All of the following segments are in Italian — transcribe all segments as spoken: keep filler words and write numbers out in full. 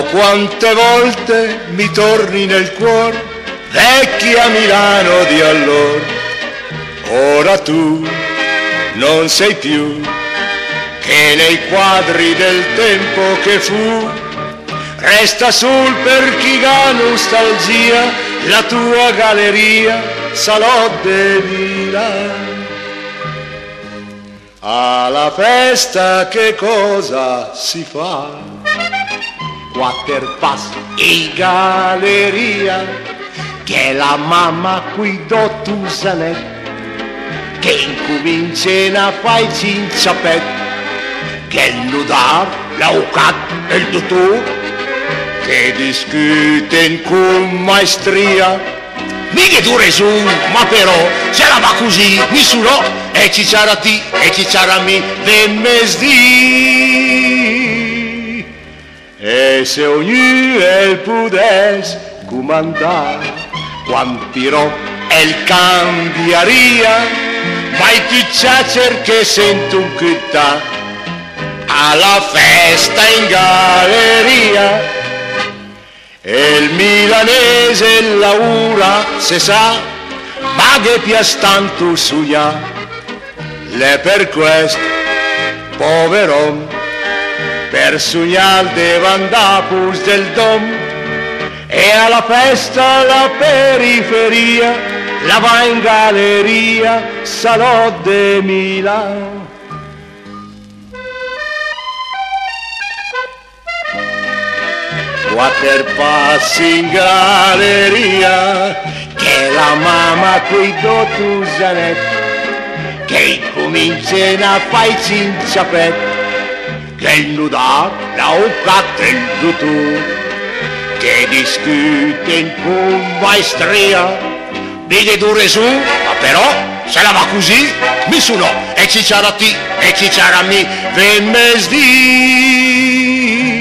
quante volte mi torni nel cuore, vecchia Milano di allora. Ora tu non sei più che nei quadri del tempo che fu, resta sul per chi ha nostalgia la tua galleria Salò de Milano. Alla festa che cosa si fa? Quattro passi in galleria, che la mamma qui do tu sanet, che incomincia a fare cinciapet, che il nudar, l'aucat e il dottor, che discuten con maestria. Mica tu resu, ma però se la va così, nessuno e cicciara ti e cicciara mi vemmesdì. E se ognuno el pudes comandare, quanti rob el cambiaria, mai tu ciacer che sento un cutta alla festa in galleria. E il milanese laura se sa, ma che piastanto suia, le per questo poverom per sognar devan dapus del dom, e alla festa la periferia la va in galleria Salò de Milano. Quattro passi in galleria, che la mamma qui do tu zanet, che comincia a fare cinciapet, che il nudar, l'aucat e il dottor, che discuten con maestria. Dighe dure su, ma però se la va così, nessuno e cicciara ti e cicciara mi vemmesdì.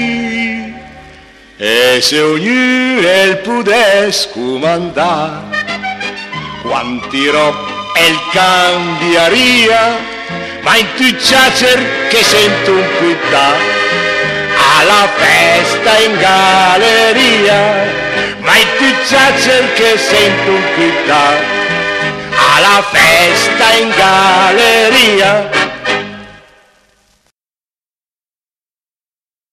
E se ognuno el pudes comandar, quanti rob el cambiaria, ma in tu ciacer che sento un cutta alla festa in galleria, ma in tu ciacer che sento un cutta alla festa in galleria.